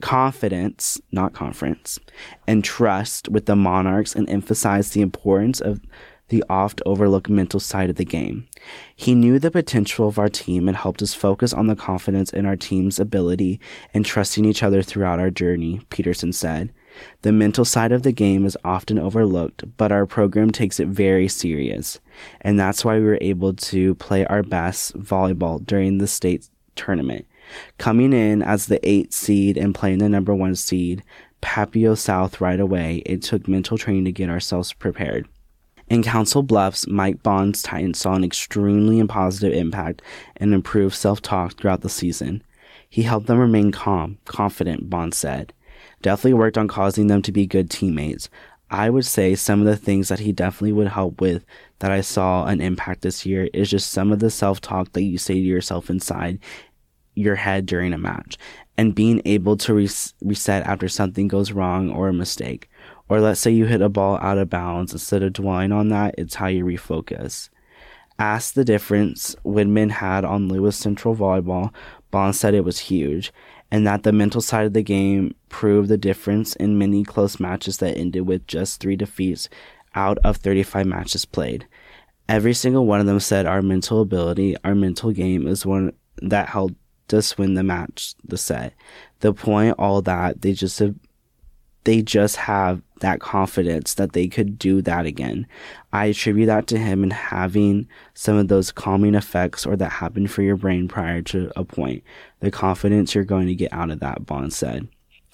and trust with the Monarchs and emphasized the importance of the oft-overlooked mental side of the game. He knew the potential of our team and helped us focus on the confidence in our team's ability and trusting each other throughout our journey, Peterson said. The mental side of the game is often overlooked, but our program takes it very serious, and that's why we were able to play our best volleyball during the state tournament. Coming in as the 8th seed and playing the number 1 seed, Papio South right away, it took mental training to get ourselves prepared. In Council Bluffs, Mike Bond's Titans saw an extremely positive impact and improved self-talk throughout the season. He helped them remain calm, confident, Bond said. Definitely worked on causing them to be good teammates. I would say some of the things that he definitely would help with that I saw an impact this year is just some of the self-talk that you say to yourself inside your head during a match, and being able to reset after something goes wrong or a mistake. Or let's say you hit a ball out of bounds. Instead of dwelling on that, it's how you refocus. Asked the difference Windman had on Lewis Central volleyball, Bond said it was huge, and that the mental side of the game proved the difference in many close matches that ended with just 3 defeats out of 35 matches played. Every single one of them said our mental ability, our mental game is one that helped us win the match, the set. The point, all that, they just have that confidence that they could do that again. I attribute that to him and having some of those calming effects or that happen for your brain prior to a point. The confidence you're going to get out of that, Bond said.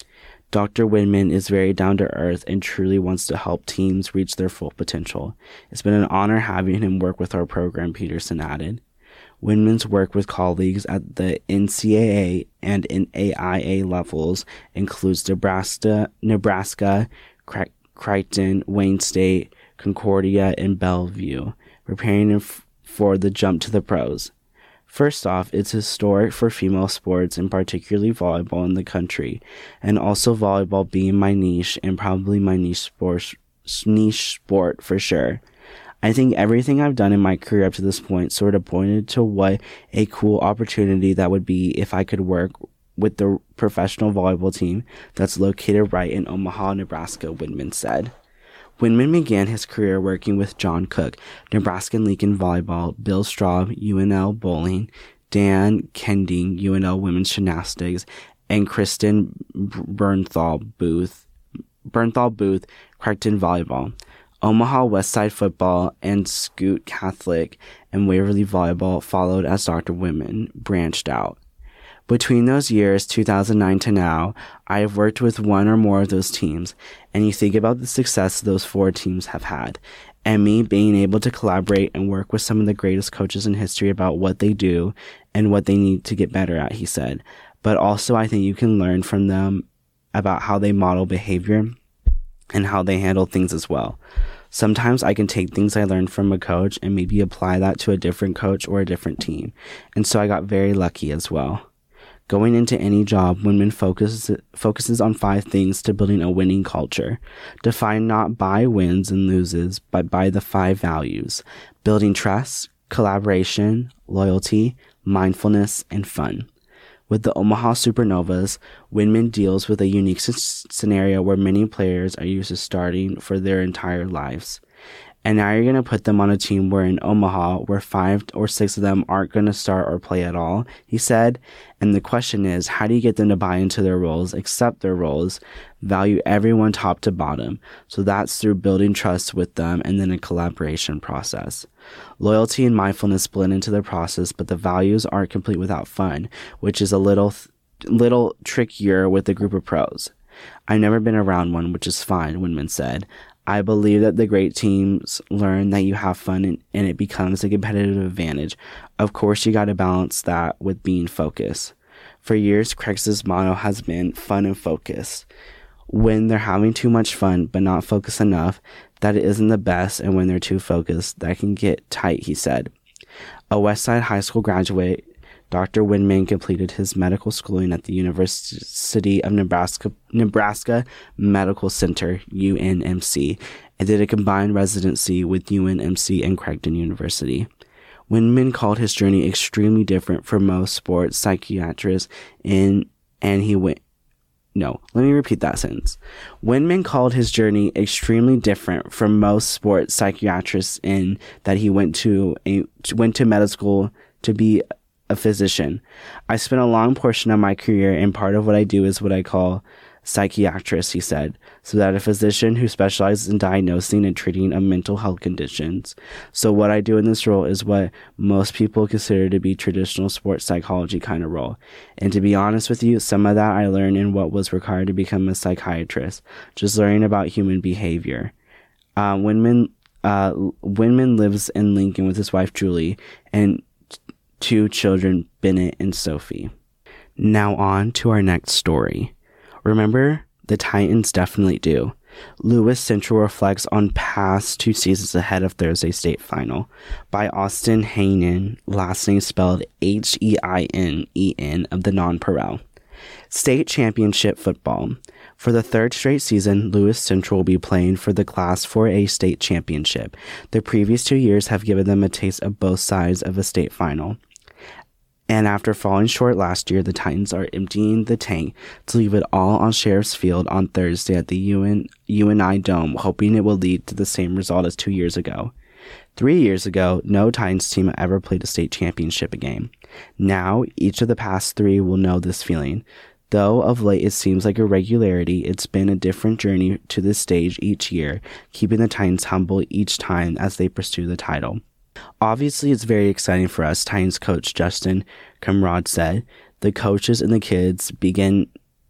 Dr. Winman is very down to earth and truly wants to help teams reach their full potential. It's been an honor having him work with our program, Peterson added. Winman's work with colleagues at the NCAA and NAIA levels includes Nebraska, Creighton, Wayne State, Concordia, and Bellevue, preparing him for the jump to the pros. First off, it's historic for female sports and particularly volleyball in the country, and also volleyball being my niche and probably my niche sport for sure. I think everything I've done in my career up to this point sort of pointed to what a cool opportunity that would be if I could work with the professional volleyball team that's located right in Omaha, Nebraska, Winman said. Winman began his career working with John Cook, Nebraska-Lincoln Volleyball, Bill Straub, UNL Bowling, Dan Kending, UNL Women's Gymnastics, and Kristen Bernthal Booth, Creighton Volleyball. Omaha Westside Football and Scoot Catholic and Waverly Volleyball followed as Dr. Winman branched out. Between those years, 2009 to now, I have worked with one or more of those teams, and you think about the success those 4 teams have had, and me being able to collaborate and work with some of the greatest coaches in history about what they do and what they need to get better at, he said. But also I think you can learn from them about how they model behavior and how they handle things as well. Sometimes I can take things I learned from a coach and maybe apply that to a different coach or a different team, and so I got very lucky as well. Going into any job, Winman focuses on 5 things to building a winning culture, defined not by wins and loses, but by the 5 values: building trust, collaboration, loyalty, mindfulness, and fun. With the Omaha Supernovas, Winman deals with a unique scenario where many players are used to starting for their entire lives. And now you're going to put them on a team where in Omaha, where 5 or 6 of them aren't going to start or play at all, he said. And the question is, how do you get them to buy into their roles, accept their roles, value everyone top to bottom? So that's through building trust with them and then a collaboration process. Loyalty and mindfulness blend into the process, but the values aren't complete without fun, which is a little trickier with a group of pros. I've never been around one, which is fine, Winman said. I believe that the great teams learn that you have fun and it becomes a competitive advantage. Of course, you got to balance that with being focused. For years, Craig's motto has been fun and focus. When they're having too much fun but not focused enough, that isn't the best, and when they're too focused, that can get tight, he said. A Westside High School graduate, Dr. Winman completed his medical schooling at the University of Nebraska Medical Center, UNMC, and did a combined residency with UNMC and Creighton University. Winman called his journey extremely different from most sports psychiatrists Winman called his journey extremely different from most sports psychiatrists in that he went to medical school to be a physician. I spent a long portion of my career, and part of what I do is what I call psychiatrist, he said, so that a physician who specializes in diagnosing and treating of mental health conditions. So what I do in this role is what most people consider to be traditional sports psychology kind of role. And to be honest with you, some of that I learned in what was required to become a psychiatrist, just learning about human behavior. Winman lives in Lincoln with his wife, Julie, and 2 children, Bennett and Sophie. Now on to our next story. Remember, the Titans definitely do. Lewis Central reflects on past 2 seasons ahead of Thursday's state final by Austin Heinen, last name spelled Heinen of the Nonpareil. State championship football. For the 3rd straight season, Lewis Central will be playing for the Class 4A state championship. The previous 2 years have given them a taste of both sides of a state final. And after falling short last year, the Titans are emptying the tank to leave it all on Sheriff's Field on Thursday at the UNI Dome, hoping it will lead to the same result as 2 years ago. 3 years ago, no Titans team ever played a state championship game. Now, each of the past 3 will know this feeling. Though of late it seems like a regularity, it's been a different journey to this stage each year, keeping the Titans humble each time as they pursue the title. Obviously, it's very exciting for us, Titans coach Justin Camrad said. The coaches and the kids begin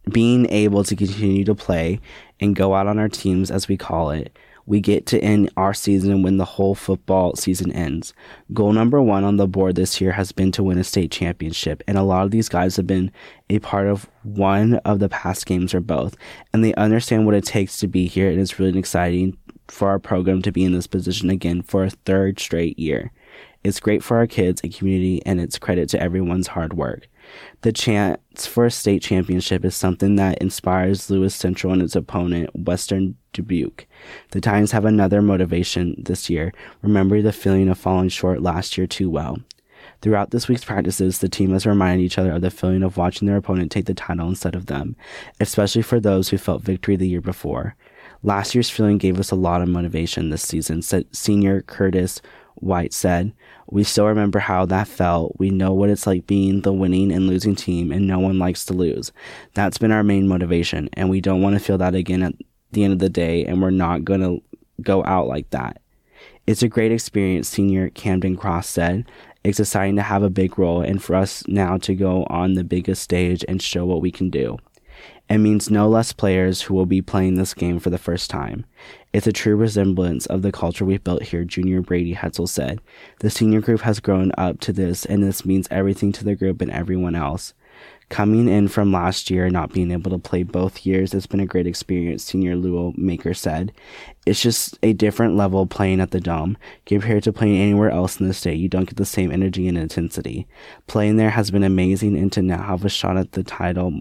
being able to continue to play and go out on our teams, as we call it, we get to end our season when the whole football season ends. Goal number 1 on the board this year has been to win a state championship, and a lot of these guys have been a part of one of the past games or both, and they understand what it takes to be here, and it's really exciting for our program to be in this position again for a 3rd straight year. It's great for our kids and community, and it's credit to everyone's hard work. The chance for a state championship is something that inspires Lewis Central and its opponent, Western Dubuque. The Titans have another motivation this year. Remember the feeling of falling short last year too well. Throughout this week's practices, the team has reminded each other of the feeling of watching their opponent take the title instead of them, especially for those who felt victory the year before. Last year's feeling gave us a lot of motivation this season, said senior Curtis White said. We still remember how that felt. We know what it's like being the winning and losing team, and no one likes to lose. That's been our main motivation, and we don't want to feel that again at the end of the day, and we're not going to go out like that. It's a great experience, senior Camden Cross said. It's exciting to have a big role, and for us now to go on the biggest stage and show what we can do. It means no less players who will be playing this game for the first time. It's a true resemblance of the culture we've built here, Junior Brady Hetzel said. The senior group has grown up to this, and this means everything to the group and everyone else. Coming in from last year and not being able to play both years has been a great experience, senior Lewell Maker said. It's just a different level playing at the Dome. Compared to playing anywhere else in the state, you don't get the same energy and intensity. Playing there has been amazing, and to now have a shot at the title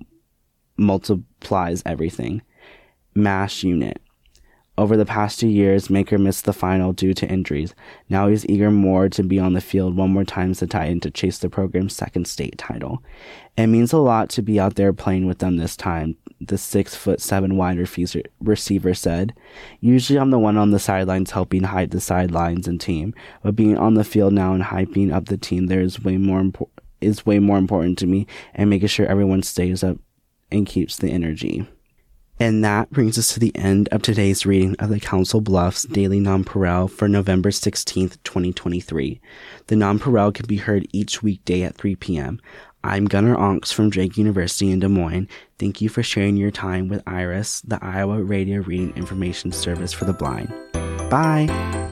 multiplies everything. MASH unit. Over the past 2 years, Maker missed the final due to injuries. Now he's eager more to be on the field one more time as the Titan to chase the program's 2nd state title. It means a lot to be out there playing with them this time, the 6'7" wide receiver said. Usually I'm the one on the sidelines helping hide the sidelines and team, but being on the field now and hyping up the team there is way more important to me, and making sure everyone stays up and keeps the energy. And that brings us to the end of today's reading of the Council Bluffs Daily Nonpareil for November 16th, 2023. The Nonpareil can be heard each weekday at 3 p.m. I'm Gunnar Onks from Drake University in Des Moines. Thank you for sharing your time with IRIS, the Iowa Radio Reading Information Service for the Blind. Bye!